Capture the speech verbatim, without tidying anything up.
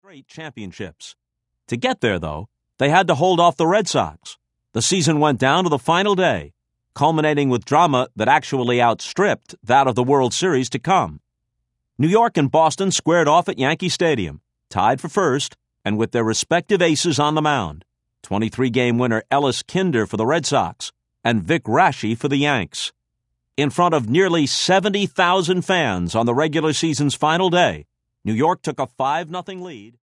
straight championships. To get there, though, they had to hold off the Red Sox. The season went down to the final day, culminating with drama that actually outstripped that of the World Series to come. New York and Boston squared off at Yankee Stadium, tied for first, and with their respective aces on the mound, twenty-three game winner Ellis Kinder for the Red Sox and Vic Raschi for the Yanks. In front of nearly seventy thousand fans on the regular season's final day, New York took a five nothing lead.